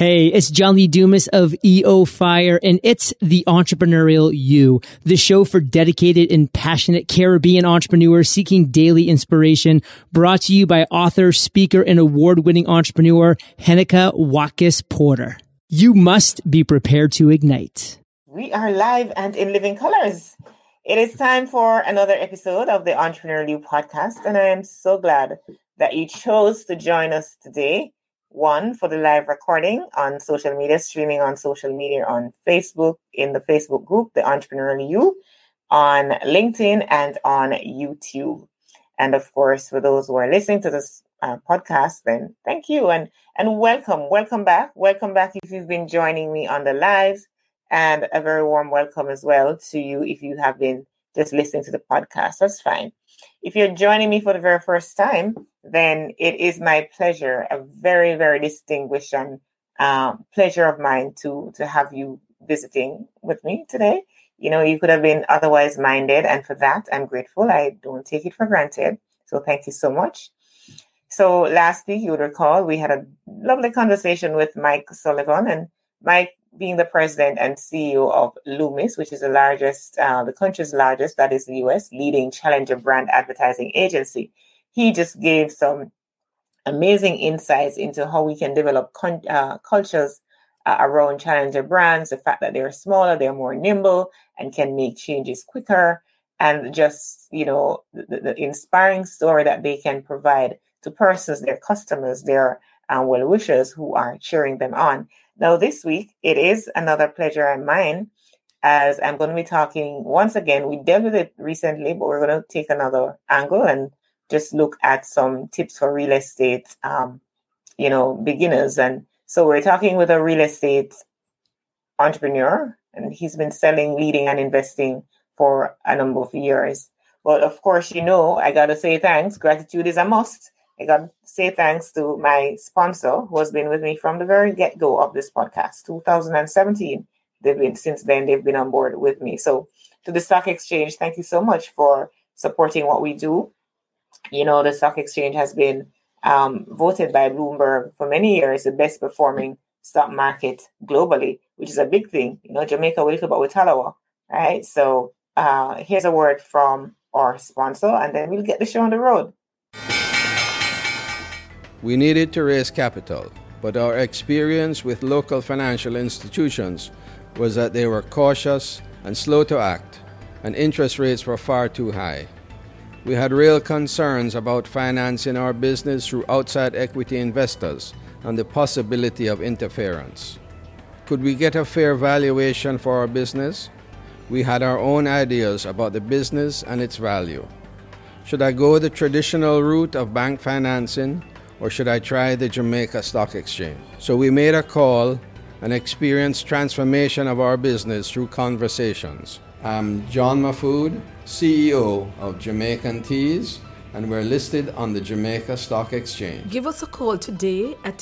Hey, it's John Lee Dumas of EO Fire, and it's The Entrepreneurial You, the show for dedicated and passionate Caribbean entrepreneurs seeking daily inspiration, brought to you by author, speaker, and award-winning entrepreneur Henneke Watkis Porter. You must be prepared to ignite. We are live and in living colors. It is time for another episode of the Entrepreneurial You podcast, and I am so glad that you chose to join us today. One, for the live recording on social media, streaming on social media on Facebook, in the Facebook group, The Entrepreneurial You, on LinkedIn, and on YouTube. And of course, for those who are listening to this podcast, then thank you and welcome. Welcome back. Welcome back if you've been joining me on the lives, and a very warm welcome as well to you if you have been just listening to the podcast. That's fine. If you're joining me for the very first time, then it is my pleasure, a very, very distinguished and pleasure of mine to have you visiting with me today. You know, you could have been otherwise minded, and for that, I'm grateful. I don't take it for granted. So thank you so much. So last week, you would recall, we had a lovely conversation with Mike Sullivan, and Mike, being the president and CEO of Loomis, which is the country's largest, that is the U.S., leading challenger brand advertising agency. He just gave some amazing insights into how we can develop cultures around challenger brands, the fact that they're smaller, they're more nimble, and can make changes quicker, and just, you know, the inspiring story that they can provide to persons, their customers, their well-wishers who are cheering them on. Now, this week, it is another pleasure of mine, as I'm going to be talking once again. We dealt with it recently, but we're going to take another angle and just look at some tips for real estate, beginners. And so we're talking with a real estate entrepreneur, and he's been selling, leading, and investing for a number of years. But of course, you know, I got to say thanks. Gratitude is a must. I got to say thanks to my sponsor, who has been with me from the very get-go of this podcast, 2017. Since then, they've been on board with me. So to the Stock Exchange, thank you so much for supporting what we do. You know, the Stock Exchange has been voted by Bloomberg for many years the best performing stock market globally, which is a big thing. You know, Jamaica, we talk about with Talawa, right? So here's a word from our sponsor, and then we'll get the show on the road. We needed to raise capital, but our experience with local financial institutions was that they were cautious and slow to act, and interest rates were far too high. We had real concerns about financing our business through outside equity investors and the possibility of interference. Could we get a fair valuation for our business? We had our own ideas about the business and its value. Should I go the traditional route of bank financing, or should I try the Jamaica Stock Exchange? So we made a call and experienced transformation of our business through conversations. I'm John Mahfood, CEO of Jamaican Teas, and we're listed on the Jamaica Stock Exchange. Give us a call today at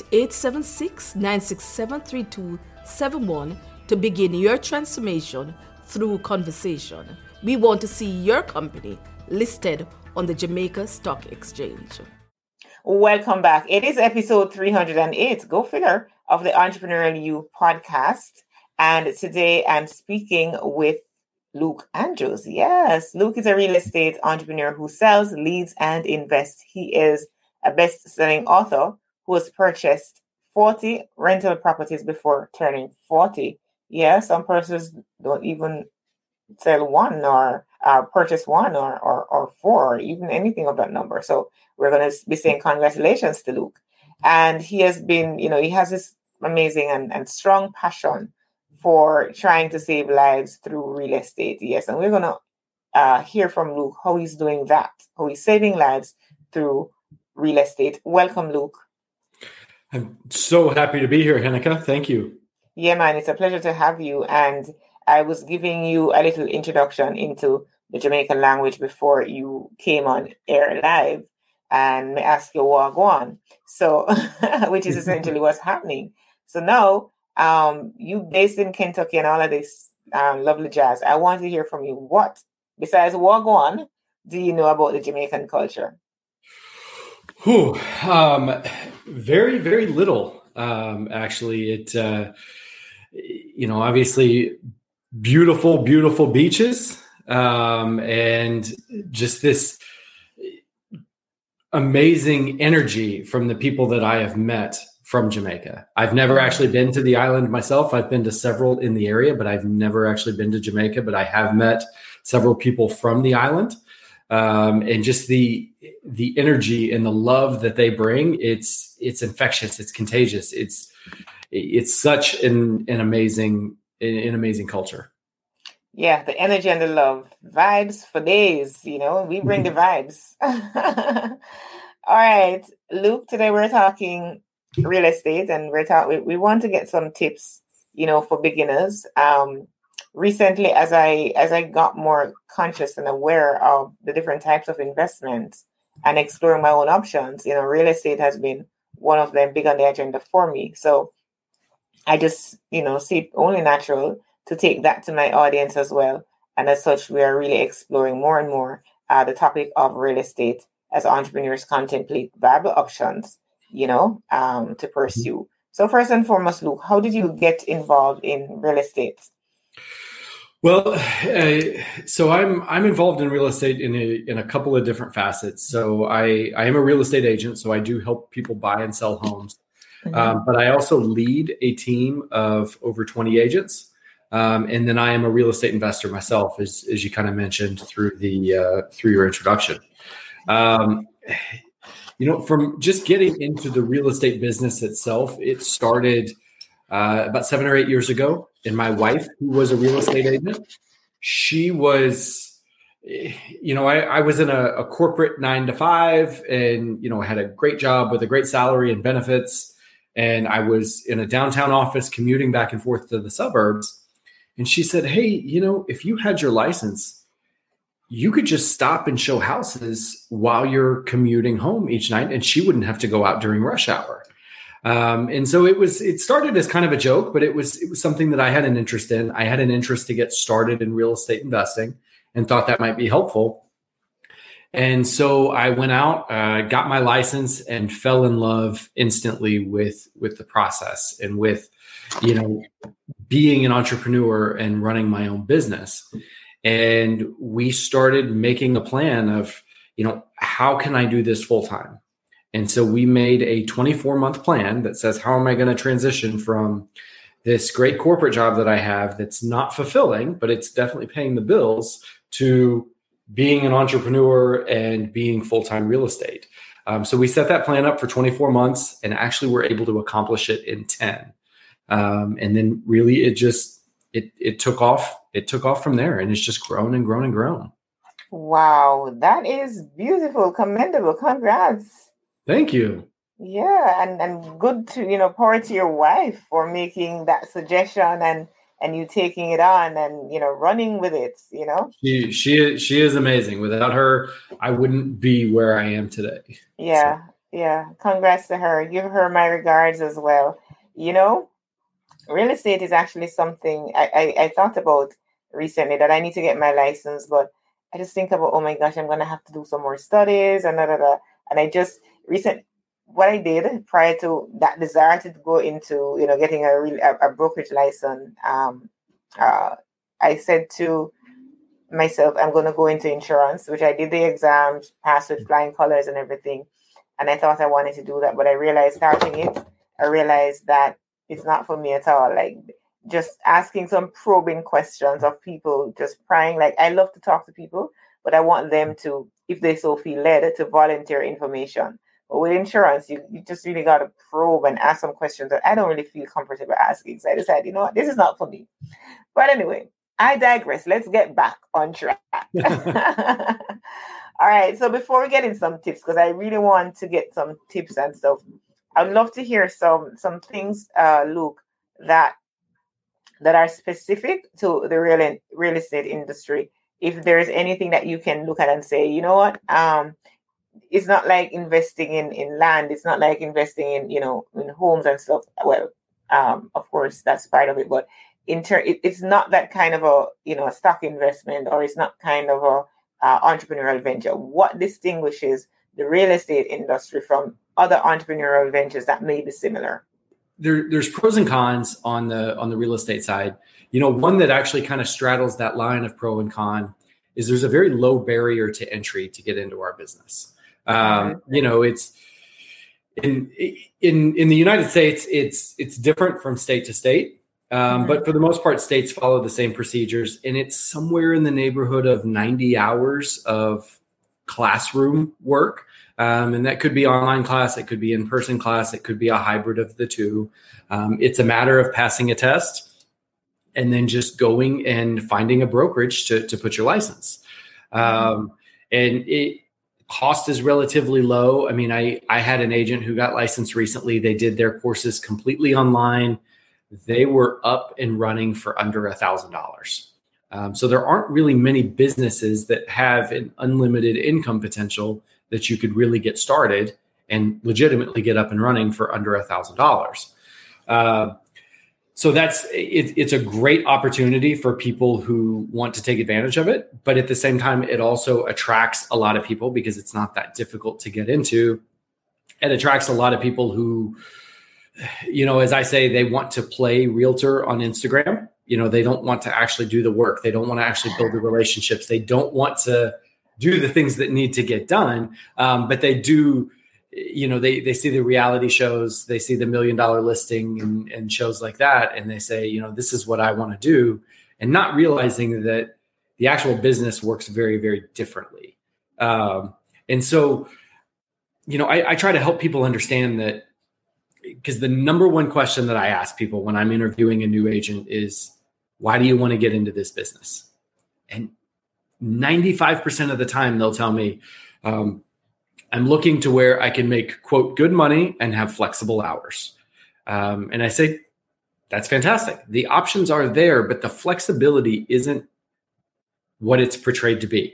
876-967-3271 to begin your transformation through conversation. We want to see your company listed on the Jamaica Stock Exchange. Welcome back. It is episode 308, go figure, of the Entrepreneurial You podcast. And today I'm speaking with Luke Andrews. Yes, Luke is a real estate entrepreneur who sells, leads, and invests. He is a best-selling author who has purchased 40 rental properties before turning 40. Yeah, some persons don't even sell one or purchase one or four, or even anything of that number. So we're going to be saying congratulations to Luke. And he has been, you know, he has this amazing and strong passion for trying to save lives through real estate. Yes, and we're going to hear from Luke how he's doing that, how he's saving lives through real estate. Welcome, Luke. I'm so happy to be here, Henneke. Thank you. Yeah, man, it's a pleasure to have you. And I was giving you a little introduction into the Jamaican language before you came on air live, and may ask you wagwan. So, which is essentially what's happening. So now, you based in Kentucky and all of this lovely jazz. I want to hear from you. What, besides wagwan, do you know about the Jamaican culture? Very, very little. Actually, obviously beautiful, beautiful beaches, and just this amazing energy from the people that I have met from Jamaica. I've never actually been to the island myself. I've been to several in the area, but I've never actually been to Jamaica, but I have met several people from the island. And just the energy and the love that they bring, it's infectious, it's contagious. It's such an amazing culture. Yeah, the energy and the love. Vibes for days, we bring the vibes. All right, Luke, today we're talking real estate, and we want to get some tips, for beginners. Recently, as I got more conscious and aware of the different types of investments and exploring my own options, real estate has been one of them big on the agenda for me. So I just, see it only natural to take that to my audience as well. And as such, we are really exploring more and more the topic of real estate as entrepreneurs contemplate viable options, to pursue. So first and foremost, Luke, how did you get involved in real estate? Well, so I'm involved in real estate in a couple of different facets. So I am a real estate agent, so I do help people buy and sell homes. But I also lead a team of over 20 agents. And then I am a real estate investor myself, as you kind of mentioned through your introduction. From just getting into the real estate business itself, it started about 7 or 8 years ago. And my wife, who was a real estate agent, she was, I was in a corporate 9-to-5 and, had a great job with a great salary and benefits. And I was in a downtown office commuting back and forth to the suburbs. And she said, hey, if you had your license, you could just stop and show houses while you're commuting home each night, and she wouldn't have to go out during rush hour. And so it started as kind of a joke, but it was something that I had an interest in. I had an interest to get started in real estate investing and thought that might be helpful. And so I went out, got my license, and fell in love instantly with the process and with, being an entrepreneur and running my own business. And we started making a plan of, how can I do this full time? And so we made a 24-month plan that says, how am I going to transition from this great corporate job that I have that's not fulfilling, but it's definitely paying the bills, to being an entrepreneur and being full-time real estate. So we set that plan up for 24 months and actually were able to accomplish it in 10. And then really it took off. It took off from there, and it's just grown and grown and grown. Wow, that is beautiful, commendable. Congrats. Thank you. Yeah, and good to, power to your wife for making that suggestion and you taking it on and, running with it, She is amazing. Without her, I wouldn't be where I am today. Yeah, so. Yeah. Congrats to her. Give her my regards as well. Real estate is actually something I thought about recently, that I need to get my license, but I just think about, oh my gosh, I'm going to have to do some more studies and And I just what I did prior to that desire to go into, getting a brokerage license, I said to myself, I'm going to go into insurance, which I did the exams, passed with flying colors and everything. And I thought I wanted to do that, but I realized that it's not for me at all. Like, just asking some probing questions of people, just prying. Like, I love to talk to people, but I want them to, if they so feel led, to volunteer information. But with insurance, you just really got to probe and ask some questions that I don't really feel comfortable asking. So I decided, this is not for me. But anyway, I digress. Let's get back on track. All right. So before we get in some tips, because I really want to get some tips and stuff, I'd love to hear some things, Luke, that are specific to the real estate industry. If there's anything that you can look at and say, you know what, it's not like investing in land. It's not like investing in, in homes and stuff. Well, of course, that's part of it. But it's not that kind of a stock investment, or it's not kind of a entrepreneurial venture. What distinguishes the real estate industry from other entrepreneurial ventures that may be similar? there's pros and cons on the real estate side. One that actually kind of straddles that line of pro and con is there's a very low barrier to entry to get into our business. It's in the United States, it's different from state to state. But for the most part, states follow the same procedures, and it's somewhere in the neighborhood of 90 hours of classroom work. And that could be online class. It could be in-person class. It could be a hybrid of the two. It's a matter of passing a test and then just going and finding a brokerage to put your license. Cost is relatively low. I mean, I had an agent who got licensed recently. They did their courses completely online. They were up and running for under $1,000. So there aren't really many businesses that have an unlimited income potential that you could really get started and legitimately get up and running for under $1,000. So it's a great opportunity for people who want to take advantage of it. But at the same time, it also attracts a lot of people because it's not that difficult to get into. It attracts a lot of people who, as I say, they want to play realtor on Instagram. They don't want to actually do the work. They don't want to actually build the relationships. They don't want to do the things that need to get done. But they do, they see the reality shows, they see the $1 Million Listing and shows like that. And they say, this is what I want to do. And not realizing that the actual business works very, very differently. And so, I try to help people understand that, because the number one question that I ask people when I'm interviewing a new agent is, why do you want to get into this business? And 95% of the time they'll tell me, I'm looking to where I can make, quote, good money and have flexible hours. And I say, that's fantastic. The options are there, but the flexibility isn't what it's portrayed to be.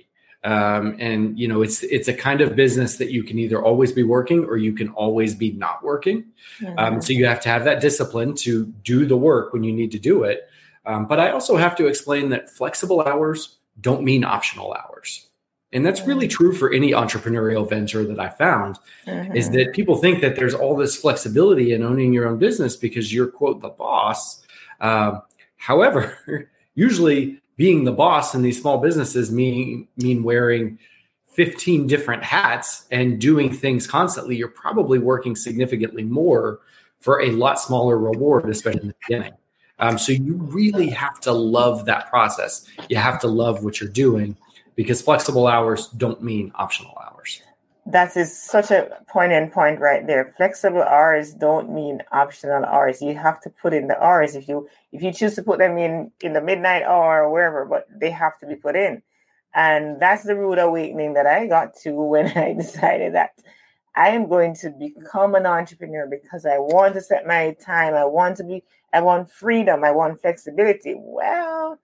It's a kind of business that you can either always be working or you can always be not working. So you have to have that discipline to do the work when you need to do it. But I also have to explain that flexible hours don't mean optional hours. And that's really true for any entrepreneurial venture that I found, is that people think that there's all this flexibility in owning your own business because you're, quote, the boss. However, usually being the boss in these small businesses mean wearing 15 different hats and doing things constantly. You're probably working significantly more for a lot smaller reward, especially in the beginning. So you really have to love that process. You have to love what you're doing, because flexible hours don't mean optional hours. That is such a poignant point right there. Flexible hours don't mean optional hours. You have to put in the hours if you choose to put them in the midnight hour or wherever, but they have to be put in. And that's the rude awakening that I got to when I decided that I am going to become an entrepreneur because I want to set my time. I want freedom. I want flexibility. Well,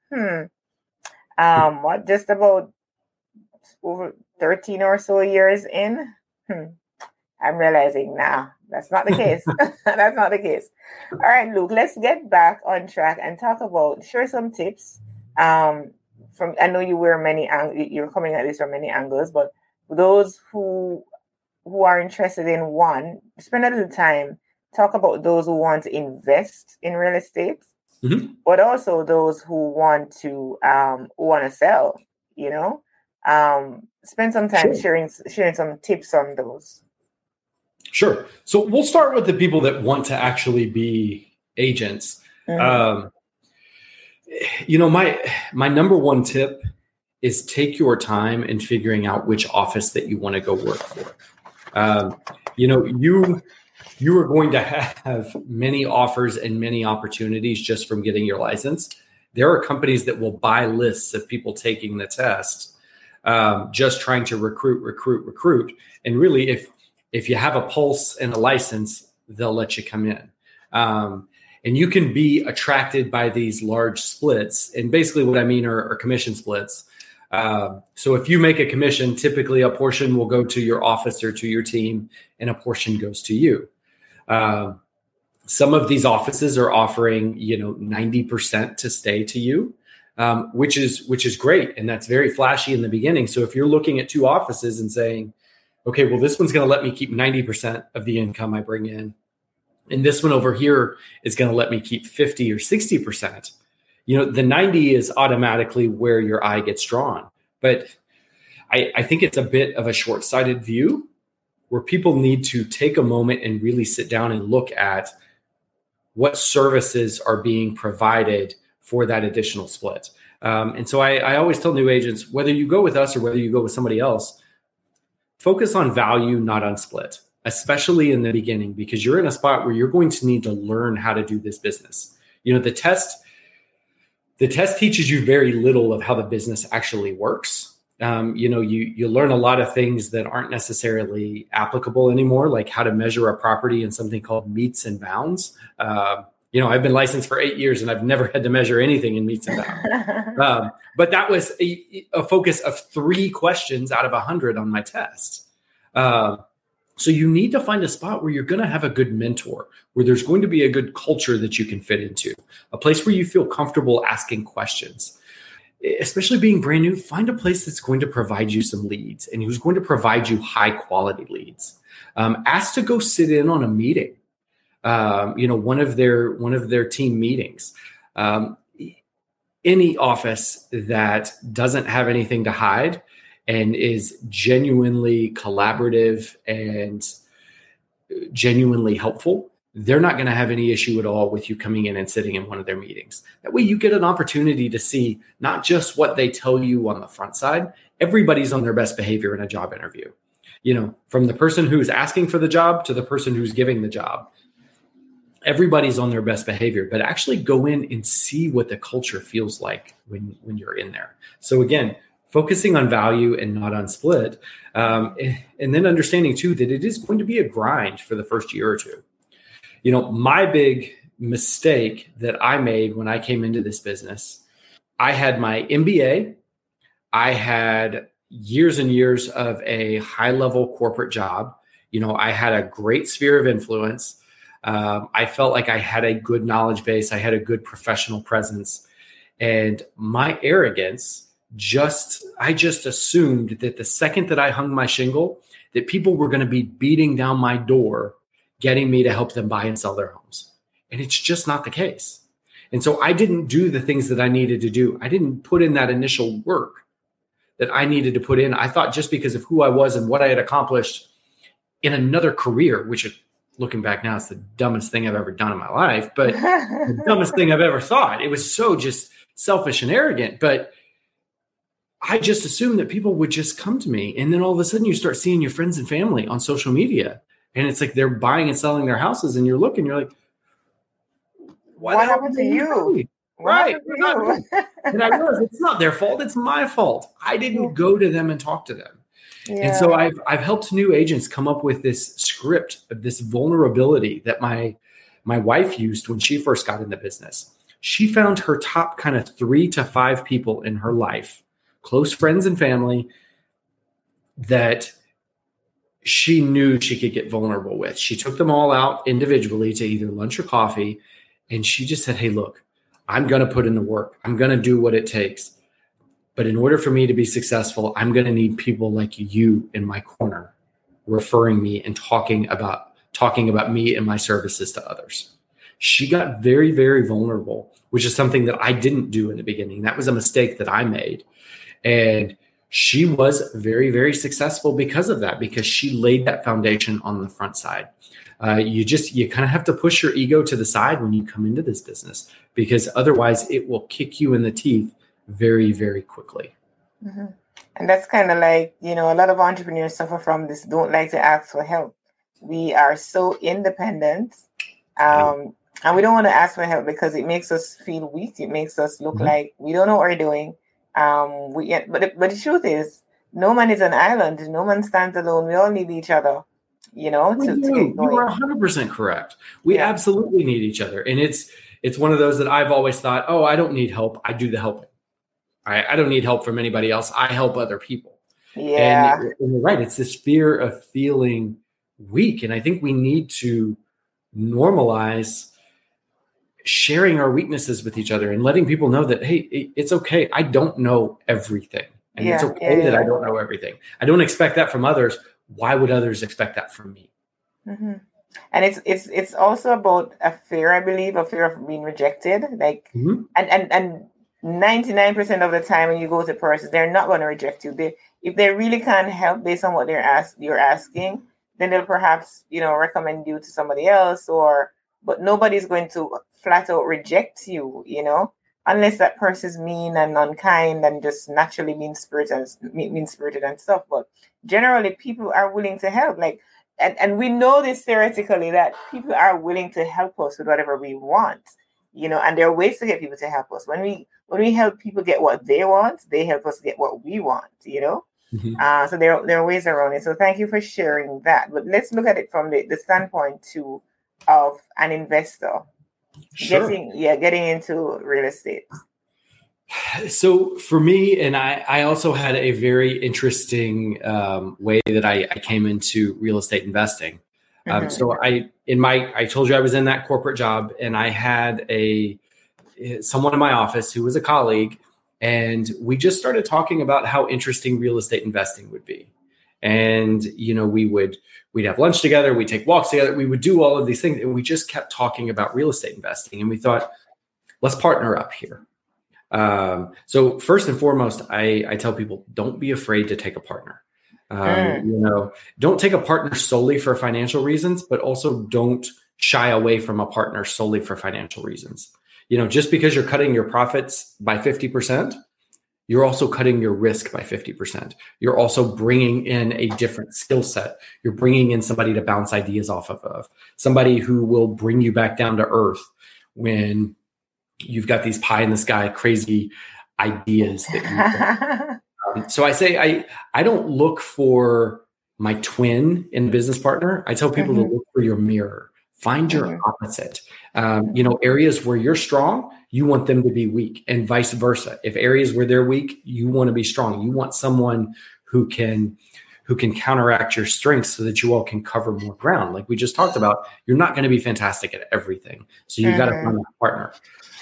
just about over 13 or so years in, I'm realizing, that's not the case. That's not the case. All right, Luke, let's get back on track and share some tips. I know you're coming at this from many angles, but for those who are interested in one, spend a little time, talk about those who want to invest in real estate, but also those who want to sell, spend some time sharing some tips on those. Sure. So we'll start with the people that want to actually be agents. My number one tip is take your time in figuring out which office that you want to go work for. You are going to have many offers and many opportunities just from getting your license. There are companies that will buy lists of people taking the test, just trying to recruit. And really, if you have a pulse and a license, they'll let you come in. And you can be attracted by these large splits. And basically what I mean are commission splits. So if you make a commission, typically a portion will go to your office or to your team, and a portion goes to you. Some of these offices are offering, 90% to stay to you, which is great. And that's very flashy in the beginning. So if you're looking at two offices and saying, okay, well, this one's going to let me keep 90% of the income I bring in, And this one over here is going to let me keep 50 or 60%. The 90 is automatically where your eye gets drawn. But I think it's a bit of a short-sighted view where people need to take a moment and really sit down and look at what services are being provided for that additional split. And so I always tell new agents, whether you go with us or whether you go with somebody else, focus on value, not on split, especially in the beginning, because you're in a spot where you're going to need to learn how to do this business. The test teaches you very little of how the business actually works. You learn a lot of things that aren't necessarily applicable anymore, like how to measure a property in something called meets and bounds. I've been licensed for 8 years and I've never had to measure anything in meets and bounds. But that was a focus of 3 questions out of 100 on my test. So you need to find a spot where you're going to have a good mentor, where there's going to be a good culture that you can fit into, a place where you feel comfortable asking questions. Especially being brand new, find a place that's going to provide you some leads and who's going to provide you high quality leads. Ask to go sit in on a meeting, one of their team meetings. Any office that doesn't have anything to hide and is genuinely collaborative and genuinely helpful, they're not going to have any issue at all with you coming in and sitting in one of their meetings. That way you get an opportunity to see not just what they tell you on the front side. Everybody's on their best behavior in a job interview. From the person who's asking for the job to the person who's giving the job. Everybody's on their best behavior, but actually go in and see what the culture feels like when you're in there. So again, focusing on value and not on split. And then understanding too, that it is going to be a grind for the first year or two. My big mistake that I made when I came into this business, I had my MBA. I had years and years of a high-level corporate job. I had a great sphere of influence. I felt like I had a good knowledge base. I had a good professional presence. And my arrogance, I just assumed that the second that I hung my shingle, that people were going to be beating down my door getting me to help them buy and sell their homes. And it's just not the case. And so I didn't do the things that I needed to do. I didn't put in that initial work that I needed to put in. I thought just because of who I was and what I had accomplished in another career, which is, looking back now, it's the dumbest thing I've ever done in my life, but the dumbest thing I've ever thought. It was so just selfish and arrogant. But I just assumed that people would just come to me. And then all of a sudden you start seeing your friends and family on social media. And it's like they're buying and selling their houses, and you're like, what happened to you? Right. And I realized it's not their fault. It's my fault. I didn't go to them and talk to them. Yeah. And so I've helped new agents come up with this script of this vulnerability that my wife used when she first got in the business. She found her top kind of 3 to 5 people in her life, close friends and family, that she knew she could get vulnerable with. She took them all out individually to either lunch or coffee. And she just said, hey, look, I'm going to put in the work. I'm going to do what it takes. But in order for me to be successful, I'm going to need people like you in my corner, referring me and talking about me and my services to others. She got very, very vulnerable, which is something that I didn't do in the beginning. That was a mistake that I made. And she was very, very successful because of that, because she laid that foundation on the front side. You kind of have to push your ego to the side when you come into this business, because otherwise it will kick you in the teeth very, very quickly. Mm-hmm. And that's kind of like, a lot of entrepreneurs suffer from this, don't like to ask for help. We are so independent. And we don't want to ask for help because it makes us feel weak. It makes us look like we don't know what we're doing. But the truth is, no man is an island. No man stands alone. We all need each other, to get going. You are 100% correct. We absolutely need each other. And it's one of those that I've always thought, oh, I don't need help. I do the helping. I don't need help from anybody else. I help other people. Yeah. And you're right. It's this fear of feeling weak. And I think we need to normalize sharing our weaknesses with each other and letting people know that, hey, it's okay. I don't know everything. And it's okay that I don't know everything. I don't expect that from others. Why would others expect that from me? Mm-hmm. And it's also about a fear, I believe, a fear of being rejected. Like, and 99% of the time when you go to persons, they're not going to reject you. If they really can't help based on what you're asking, then they'll perhaps, recommend you to somebody else, but nobody's going to flat out reject you, unless that person's mean and unkind and just naturally mean-spirited and stuff. But generally, people are willing to help. Like, and we know this theoretically, that people are willing to help us with whatever we want, and there are ways to get people to help us. When we help people get what they want, they help us get what we want, So there are ways around it. So thank you for sharing that. But let's look at it from the standpoint too of an investor. Sure. Getting into real estate. So for me, and I also had a very interesting way that I came into real estate investing. So I told you I was in that corporate job, and I had someone in my office who was a colleague, and we just started talking about how interesting real estate investing would be. And, we'd have lunch together, we'd take walks together, we would do all of these things. And we just kept talking about real estate investing. And we thought, let's partner up here. So first and foremost, I tell people, don't be afraid to take a partner. Don't take a partner solely for financial reasons, but also don't shy away from a partner solely for financial reasons. Just because you're cutting your profits by 50%, you're also cutting your risk by 50%. You're also bringing in a different skill set. You're bringing in somebody to bounce ideas off of, somebody who will bring you back down to earth when you've got these pie in the sky, crazy ideas that so I say, I don't look for my twin in a business partner. I tell people to look for your mirror. Find your opposite. Areas where you're strong, you want them to be weak, and vice versa. If areas where they're weak, you want to be strong. You want someone who can counteract your strengths so that you all can cover more ground. Like we just talked about, you're not going to be fantastic at everything. So you've got to find that partner.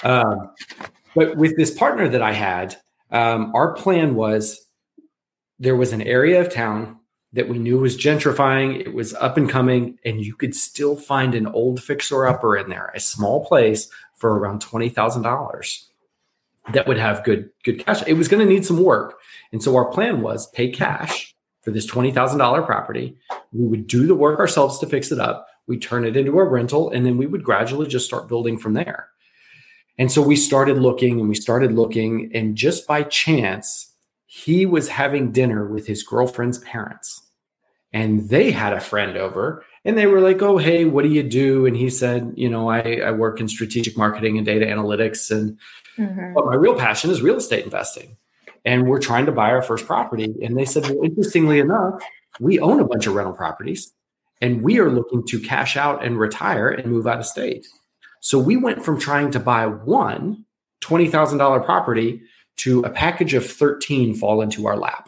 But with this partner that I had, our plan was there was an area of town that we knew was gentrifying. It was up and coming, and you could still find an old fixer-upper in there, a small place for around $20,000 that would have good cash. It was going to need some work. And so our plan was pay cash for this $20,000 property. We would do the work ourselves to fix it up. We turn it into a rental, and then we would gradually just start building from there. And so we started looking, and just by chance, he was having dinner with his girlfriend's parents, and they had a friend over, and they were like, "Oh, hey, what do you do?" And he said, I work in strategic marketing and data analytics. But my real passion is real estate investing. And we're trying to buy our first property. And they said, well, interestingly enough, we own a bunch of rental properties, and we are looking to cash out and retire and move out of state. So we went from trying to buy one $20,000 property to a package of 13 fall into our lap.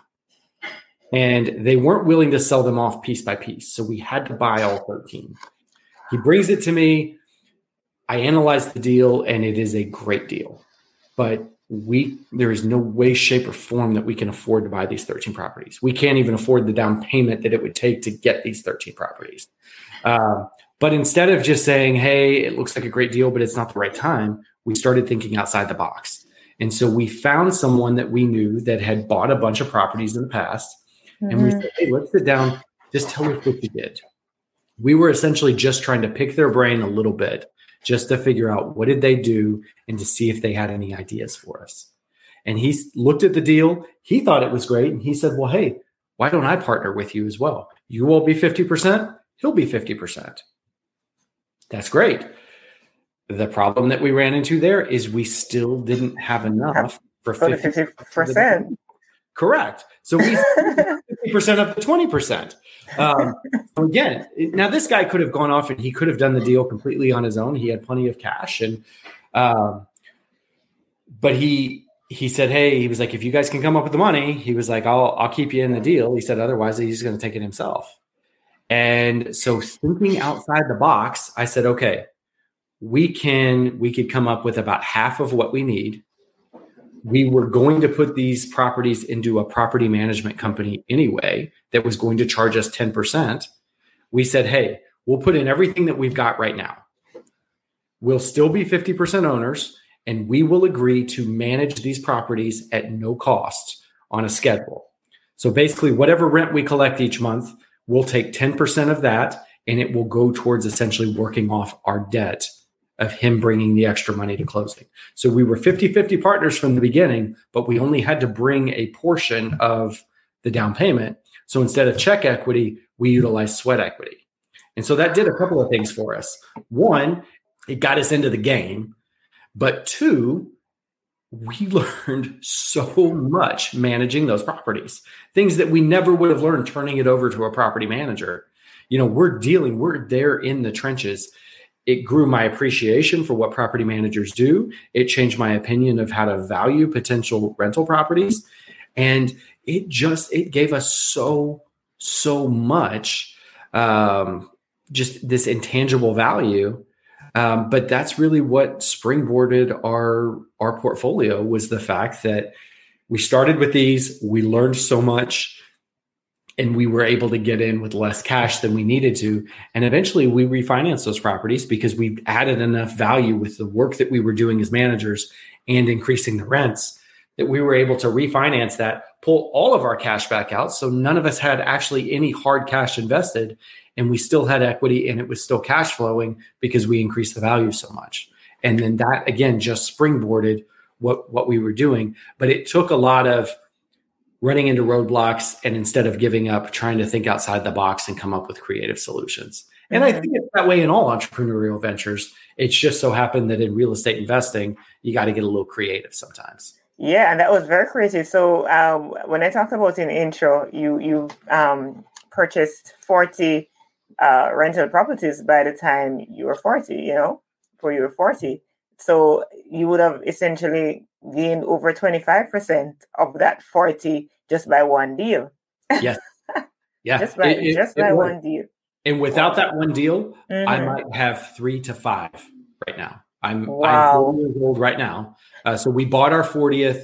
And they weren't willing to sell them off piece by piece. So we had to buy all 13. He brings it to me. I analyze the deal, and it is a great deal. But there is no way, shape, or form that we can afford to buy these 13 properties. We can't even afford the down payment that it would take to get these 13 properties. But instead of just saying, hey, it looks like a great deal, but it's not the right time, we started thinking outside the box. And so we found someone that we knew that had bought a bunch of properties in the past. And we said, hey, let's sit down, just tell us what you did. We were essentially just trying to pick their brain a little bit, just to figure out what did they do and to see if they had any ideas for us. And he looked at the deal. He thought it was great. And he said, well, hey, why don't I partner with you as well? You will be 50%. He'll be 50%. That's great. The problem that we ran into there is we still didn't have enough for 50%. Correct. So we 50% of the 20%. So again, now this guy could have gone off and he could have done the deal completely on his own. He had plenty of cash, and but he said, hey, he was like, if you guys can come up with the money, he was like, I'll keep you in the deal. He said, otherwise he's going to take it himself. And so thinking outside the box, I said, okay, we could come up with about half of what we need. We were going to put these properties into a property management company anyway that was going to charge us 10%. We said, hey, we'll put in everything that we've got right now. We'll still be 50% owners, and we will agree to manage these properties at no cost on a schedule. So basically, whatever rent we collect each month, we'll take 10% of that, and it will go towards essentially working off our debt of him bringing the extra money to closing. So we were 50-50 partners from the beginning, but we only had to bring a portion of the down payment. So instead of check equity, we utilized sweat equity. And so that did a couple of things for us. One, it got us into the game. But two, we learned so much managing those properties, things that we never would have learned turning it over to a property manager. We're there in the trenches. It grew my appreciation for what property managers do. It changed my opinion of how to value potential rental properties. And it gave us so much, just this intangible value. But that's really what springboarded our portfolio, was the fact that we started with these, we learned so much, and we were able to get in with less cash than we needed to. And eventually we refinanced those properties because we added enough value with the work that we were doing as managers and increasing the rents that we were able to refinance that, pull all of our cash back out. So none of us had actually any hard cash invested, and we still had equity, and it was still cash flowing because we increased the value so much. And then that, again, just springboarded what we were doing. But it took a lot of running into roadblocks, and instead of giving up, trying to think outside the box and come up with creative solutions. And I think it's that way in all entrepreneurial ventures. It's just so happened that in real estate investing, you got to get a little creative sometimes. Yeah, and that was very creative. So when I talked about in intro, you purchased 40 rental properties by the time you were 40, before you were 40. So you would have essentially gained over 25% of that 40 just by one deal. Yes. Yeah. just by one deal. And without that one deal, I might have 3 to 5 right now. I'm 40 years old right now. So we bought our 40th.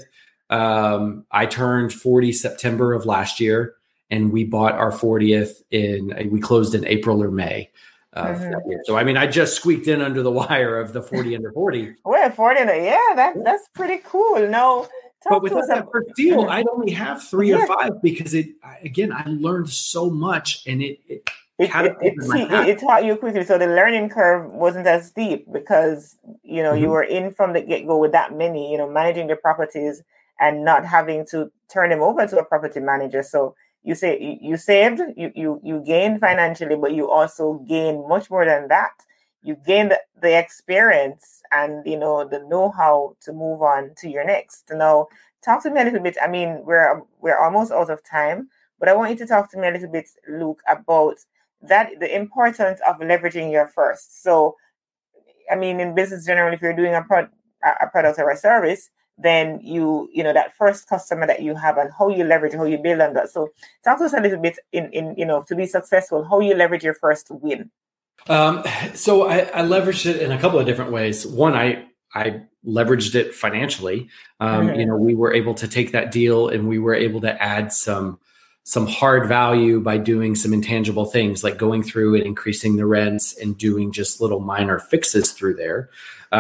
I turned 40 September of last year, and we bought our 40th we closed in April or May of that year. So, I just squeaked in under the wire of the 40 under 40. Well, 40, that's pretty cool. No, but with that first deal, I'd only have 3 or 5 because I learned so much, and it taught you quickly. So the learning curve wasn't as steep because, you were in from the get-go with that many, managing the properties and not having to turn them over to a property manager. So you say you saved, you gained financially, but you also gained much more than that. You gained the experience and, the know-how to move on to your next. Now, talk to me a little bit. We're almost out of time, but I want you to talk to me a little bit, Luke, about the importance of leveraging your first. So, in business generally, if you're doing a product or a service, then that first customer that you have and how you leverage, how you build on that. So talk to us a little bit in to be successful, how you leverage your first win. So I leveraged it in a couple of different ways. One, I leveraged it financially. We were able to take that deal and we were able to add some hard value by doing some intangible things like going through and increasing the rents and doing just little minor fixes through there.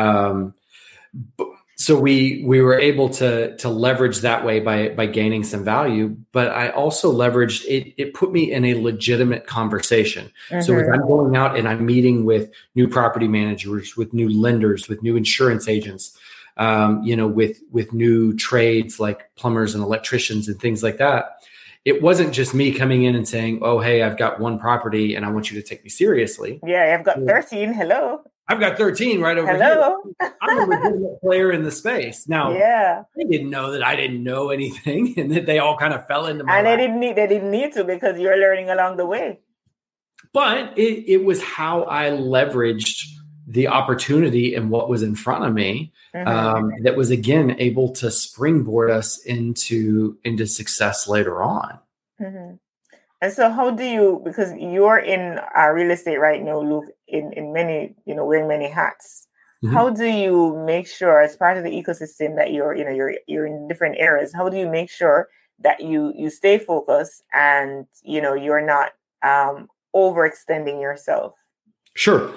So we were able to leverage that way by gaining some value, but I also leveraged it. It put me in a legitimate conversation. So as I'm going out and I'm meeting with new property managers, with new lenders, with new insurance agents, with new trades like plumbers and electricians and things like that. It wasn't just me coming in and saying, "Oh, hey, I've got one property and I want you to take me seriously." Yeah, I've got 13. Hello. I've got 13 right over here. I'm a legitimate player in the space. Now, they didn't know that I didn't know anything and that they all kind of fell into my lap. They didn't need to because you're learning along the way. But it was how I leveraged the opportunity and what was in front of me that was, again, able to springboard us into success later on. And so how do you, because you're in real estate right now, Luke, in many, wearing many hats, how do you make sure as part of the ecosystem that you're in different areas, how do you make sure that you stay focused and, you're not overextending yourself? Sure.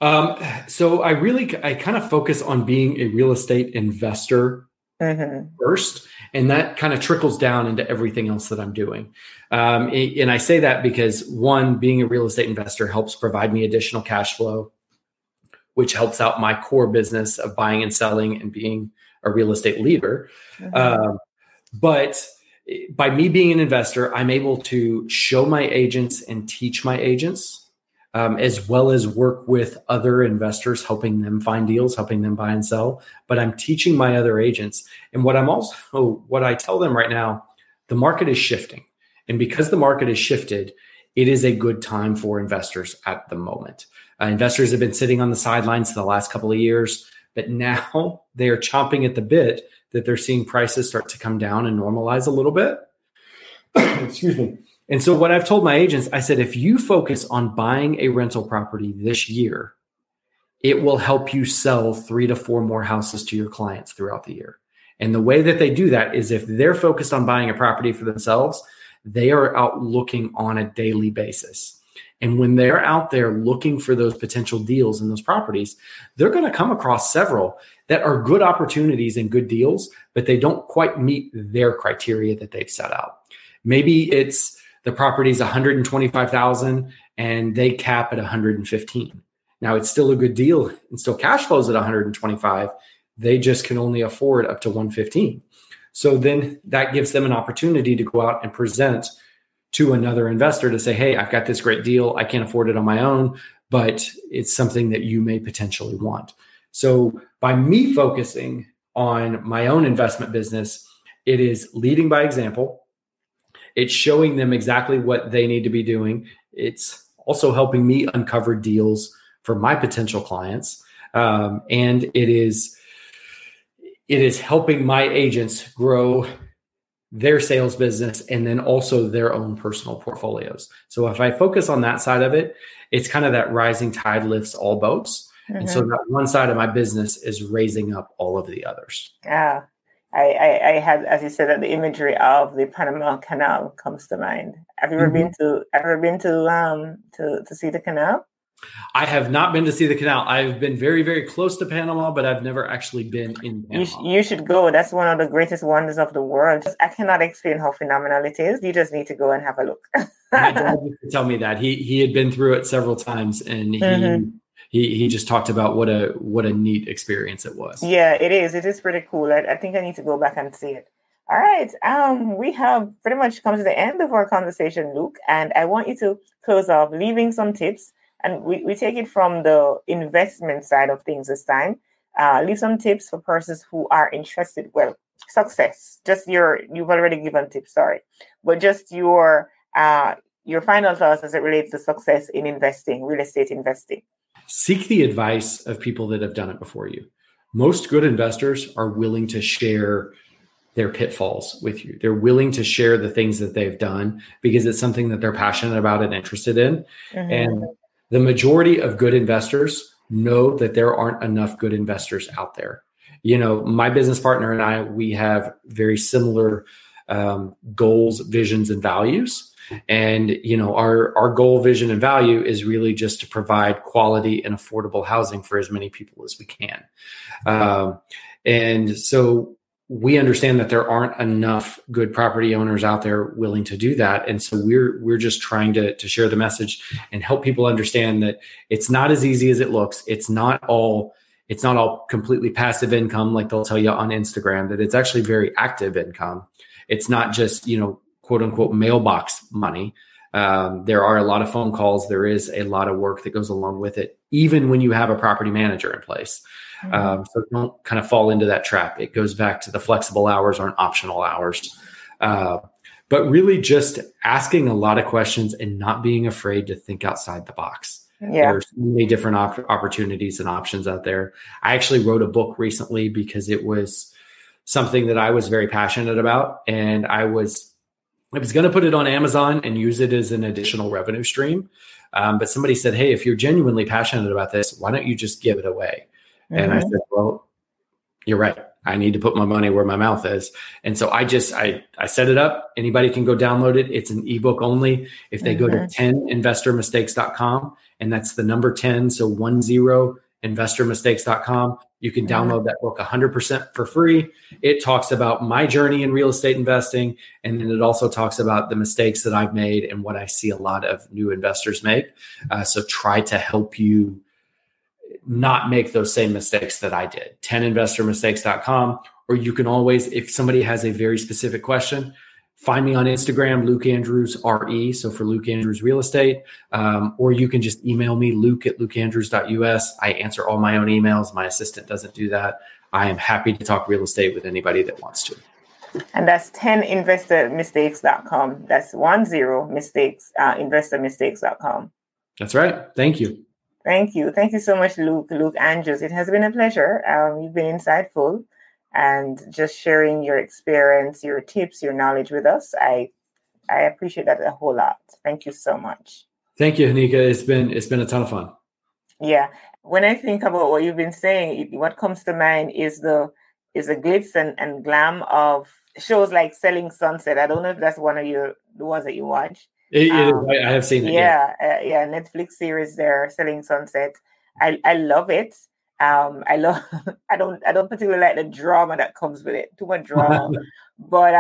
So I kind of focus on being a real estate investor first, and that kind of trickles down into everything else that I'm doing. And I say that because, one, being a real estate investor helps provide me additional cash flow, which helps out my core business of buying and selling and being a real estate leader. But by me being an investor, I'm able to show my agents and teach my agents, as well as work with other investors, helping them find deals, helping them buy and sell. But I'm teaching my other agents. And what I tell them right now, the market is shifting. And because the market is shifted, it is a good time for investors at the moment. Investors have been sitting on the sidelines for the last couple of years, but now they are chomping at the bit that they're seeing prices start to come down and normalize a little bit. Excuse me. And so what I've told my agents, I said, if you focus on buying a rental property this year, it will help you sell 3 to 4 more houses to your clients throughout the year. And the way that they do that is if they're focused on buying a property for themselves, they are out looking on a daily basis. And when they're out there looking for those potential deals in those properties, they're going to come across several that are good opportunities and good deals, but they don't quite meet their criteria that they've set out. Maybe it's the property's $125,000 and they cap at $115,000. Now it's still a good deal and still cash flows at $125,000. They just can only afford up to $115,000. So then that gives them an opportunity to go out and present to another investor to say, hey, I've got this great deal. I can't afford it on my own, but it's something that you may potentially want. So by me focusing on my own investment business, it is leading by example. It's showing them exactly what they need to be doing. It's also helping me uncover deals for my potential clients. And it is helping my agents grow their sales business and then also their own personal portfolios. So if I focus on that side of it, it's kind of that rising tide lifts all boats. And so that one side of my business is raising up all of the others. Yeah. I had, as you said, the imagery of the Panama Canal comes to mind. Have you ever been to see the canal? I have not been to see the canal. I've been very, very close to Panama, but I've never actually been in Panama. You should go. That's one of the greatest wonders of the world. I cannot explain how phenomenal it is. You just need to go and have a look. My dad used to tell me that he had been through it several times, and he just talked about what a neat experience it was. Yeah, it is. It is pretty cool. I think I need to go back and see it. All right. We have pretty much come to the end of our conversation, Luke, and I want you to close off, leaving some tips. And we take it from the investment side of things this time. Leave some tips for persons who are interested. Well, success. You've already given tips, sorry. But just your final thoughts as it relates to success in investing, real estate investing. Seek the advice of people that have done it before you. Most good investors are willing to share their pitfalls with you. They're willing to share the things that they've done because it's something that they're passionate about and interested in. And the majority of good investors know that there aren't enough good investors out there. You know, my business partner and I, we have very similar goals, visions, and values. And, you know, our goal, vision, and value is really just to provide quality and affordable housing for as many people as we can. And so we understand that there aren't enough good property owners out there willing to do that. And so we're just trying to share the message and help people understand that it's not as easy as it looks. It's not all completely passive income like they'll tell you on Instagram, that it's actually very active income. It's not just, you know, quote unquote mailbox money. There are a lot of phone calls. There is a lot of work that goes along with it, even when you have a property manager in place. So don't kind of fall into that trap. It goes back to the flexible hours or optional hours. But really just asking a lot of questions and not being afraid to think outside the box. Yeah. There's so many different opportunities and options out there. I actually wrote a book recently because it was something that I was very passionate about. And I was going to put it on Amazon and use it as an additional revenue stream. But somebody said, hey, if you're genuinely passionate about this, why don't you just give it away? And I said, well, you're right. I need to put my money where my mouth is. And so I set it up. Anybody can go download it. It's an ebook only. If they go to 10investormistakes.com, and that's the number 10, so 10investormistakes.com, you can download that book 100% for free. It talks about my journey in real estate investing. And then it also talks about the mistakes that I've made and what I see a lot of new investors make. So try to help you not make those same mistakes that I did. 10investormistakes.com, or you can always, if somebody has a very specific question, find me on Instagram, Luke Andrews RE. So for Luke Andrews Real Estate, or you can just email me, luke@lukeandrews.us. I answer all my own emails. My assistant doesn't do that. I am happy to talk real estate with anybody that wants to. And that's 10investormistakes.com. That's 10mistakes, investormistakes.com. That's right. Thank you. Thank you. Thank you so much, Luke Andrews. It has been a pleasure. You've been insightful and just sharing your experience, your tips, your knowledge with us. I appreciate that a whole lot. Thank you so much. Thank you, Hanika. It's been a ton of fun. Yeah. When I think about what you've been saying, what comes to mind is the glitz and glam of shows like Selling Sunset. I don't know if that's one of the ones that you watch. It is. I have seen it. Yeah. Netflix series there, Selling Sunset. I love it. I don't particularly like the drama that comes with it. Too much drama. but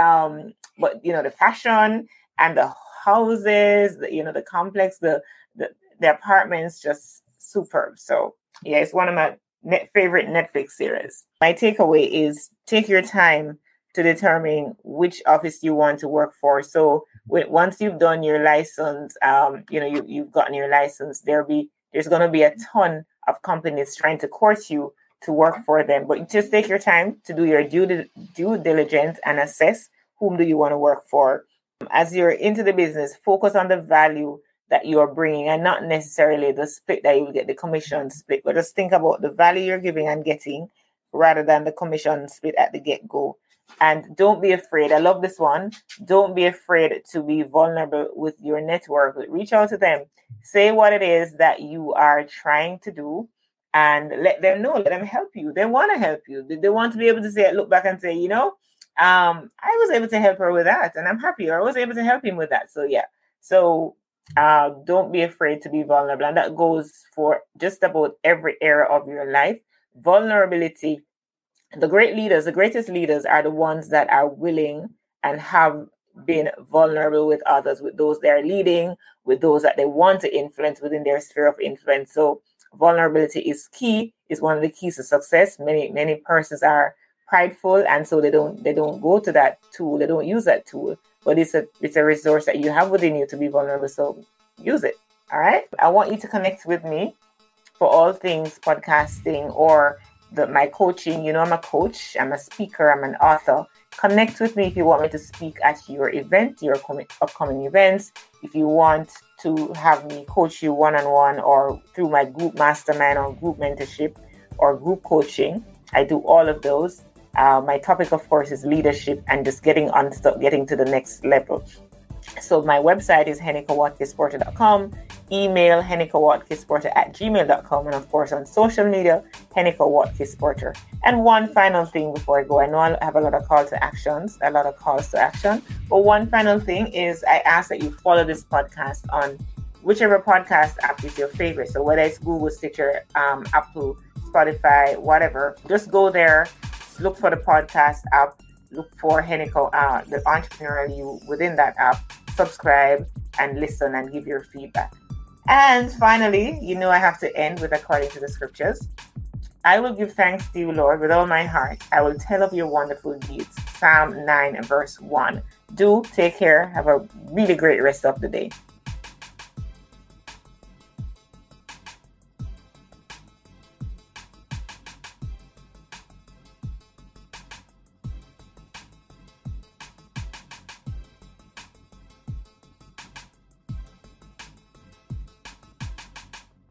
the fashion and the houses, the complex, the apartments, just superb. So yeah, it's one of my favorite Netflix series. My takeaway is take your time to determine which office you want to work for. So once you've done your license, you've gotten your license, there's going to be a ton of companies trying to court you to work for them. But just take your time to do your due diligence and assess whom do you want to work for. As you're into the business, focus on the value that you are bringing and not necessarily the split that you will get, the commission split, but just think about the value you're giving and getting rather than the commission split at the get-go. And don't be afraid. I love this one. Don't be afraid to be vulnerable with your network. Reach out to them. Say what it is that you are trying to do and let them know. Let them help you. They want to help you. They want to be able to look back and say, I was able to help her with that and I'm happy. Or I was able to help him with that. So, yeah. So don't be afraid to be vulnerable. And that goes for just about every area of your life. Vulnerability. The greatest leaders are the ones that are willing and have been vulnerable with others, with those they're leading, with those that they want to influence within their sphere of influence. So vulnerability is key, is one of the keys to success. Many persons are prideful, and so they don't go to that tool, they don't use that tool. But it's a resource that you have within you to be vulnerable. So use it. All right. I want you to connect with me for all things podcasting or my coaching. I'm a coach, I'm a speaker, I'm an author. Connect with me if you want me to speak at your event, your upcoming events. If you want to have me coach you one-on-one or through my group mastermind or group mentorship or group coaching, I do all of those. My topic, of course, is leadership and just getting unstuck, getting to the next level. So my website is henikawatkisporter.com. Email henikawatkisporter@gmail.com. And of course, on social media, henikawatkisporter. And one final thing before I go, I know I have a lot of calls to action. But one final thing is I ask that you follow this podcast on whichever podcast app is your favorite. So whether it's Google, Stitcher, Apple, Spotify, whatever, just go there, look for the podcast app, look for Heniko, the Entrepreneurial You within that app, subscribe and listen and give your feedback. And finally, I have to end with according to the scriptures. I will give thanks to you, Lord, with all my heart. I will tell of your wonderful deeds. Psalm 9 verse 1. Do take care. Have a really great rest of the day.